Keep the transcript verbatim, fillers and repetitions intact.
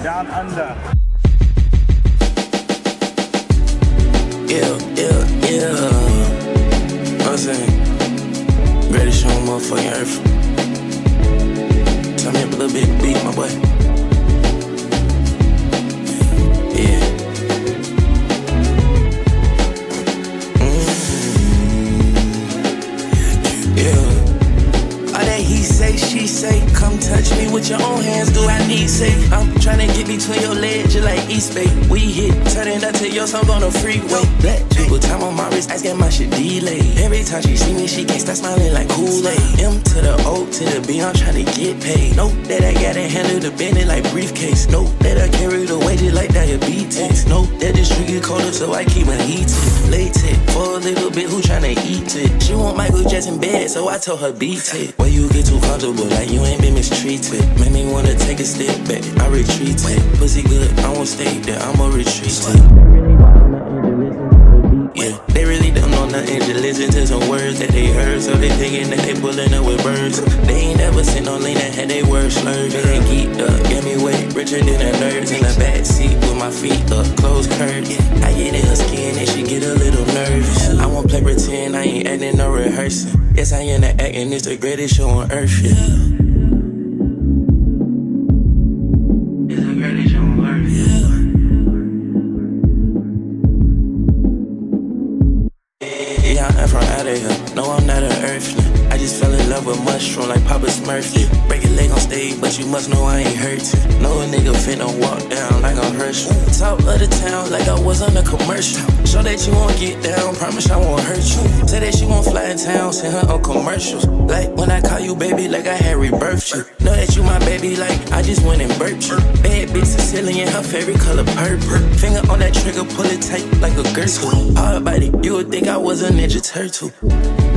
Down Under. Yeah, yeah, yeah. I'm saying, greatest show on motherfucking earth. Turn me up a little bit of beat, my boy. Yeah. Mm-hmm. Yeah. All that he say, she say, come touch me with your own hands, do I need say? I'm tryna get between your legs, just like East Bay. We hit, turning up to your song on the freeway. Black people, time on my wrist, asking my shit delay. Every time she see me, she can't stop smiling like Kool-Aid. M to the O to the B, I'm tryna get paid. Know that I gotta handle the business like briefcase. Know that I carry the weight just like diabetes. Know that the street get colder, so I keep my heat it. Latex, for a little bit, who tryna eat it? She want Michael Jackson bad, so I told her beat it. Why you get too comfortable, like you ain't been mistreated? Made me wanna take a step back, I retreat it. Pussy good, I won't stay there, I'ma retreat it. Yeah, they really don't know nothing, just listen to some words that they heard. So they thinking that they pulling up with birds. They ain't never seen no lean that had they words slurred. They ain't geeked up, get me way richer than the nerds. In the back seat with my feet up, closed curved. I get in her skin and she get a little nervous. I won't play pretend, I ain't acting no rehearsing. Yes, I am the acting, it's the greatest show on earth, yeah. It's the greatest show on earth, yeah. Yeah, I'm from out of here. No, I'm not an earthling. I just fell in love with mushroom like Papa Smurfy. Break a leg on stage, but you must know I ain't hurtin'. No nigga finna walk down like I'm Herschel. Top of the town like I was on a commercial. Show that you won't get down, promise I won't hurt you. Say that she won't fly in town, send her on commercials. Like when I call you baby, like I had rebirthed you. Know that you my baby, like I just went and burped you. Bad bitch Sicilian, her favorite color purple. Finger on that trigger, pull it tight like a girdle. Hard body, you would think I was a Ninja Turtle.